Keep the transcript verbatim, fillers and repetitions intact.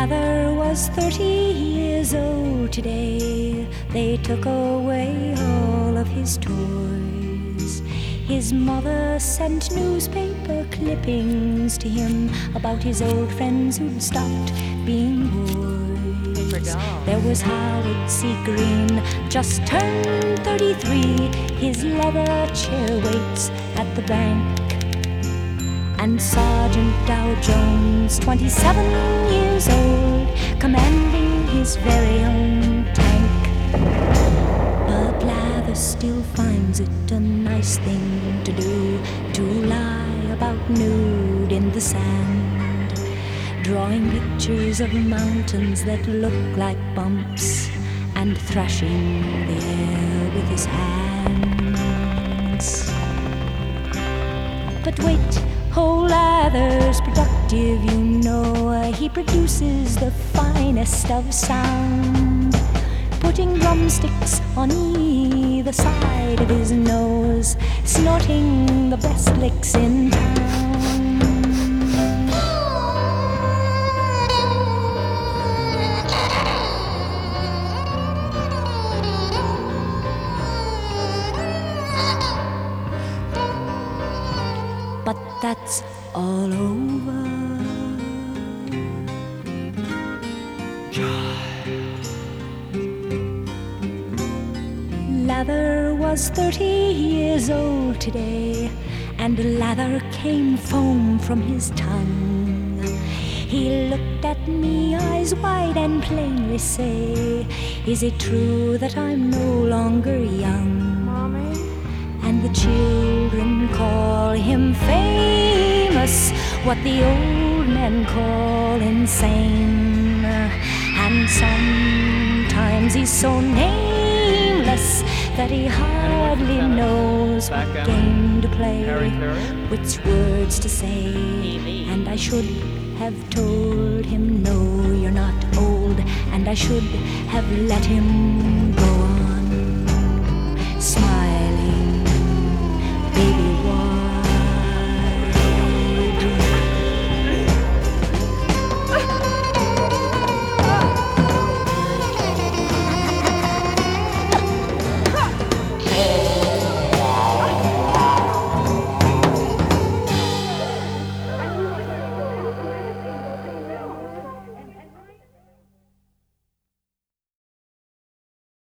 Lather was thirty years old today. They took away all of his toys. His mother sent newspaper clippings to him about his old friends who'd stopped being boys. There was Howard C. Green, just turned thirty-three. His leather chair waits at the bank. And Sergeant Dow Jones, twenty-seven years old, commanding his very own tank. But Lather still finds it a nice thing to do, to lie about nude in the sand, drawing pictures of mountains that look like bumps, and thrashing the air with his hands. But wait, whole Lather's productive, you know. He produces the finest of sound, putting drumsticks on either side of his nose, snorting the best licks in town. But that's all over. Lather was thirty years old today, and lather came foam from his tongue. He looked at me, eyes wide, and plainly say, "Is it true that I'm no longer young?" Mommy? And the children call him famous, what the old men call insane. And sometimes he's so nameless that he hardly knows what game to play, which words to say. And I should have told him, no, you're not old. And I should have let him go on, smile.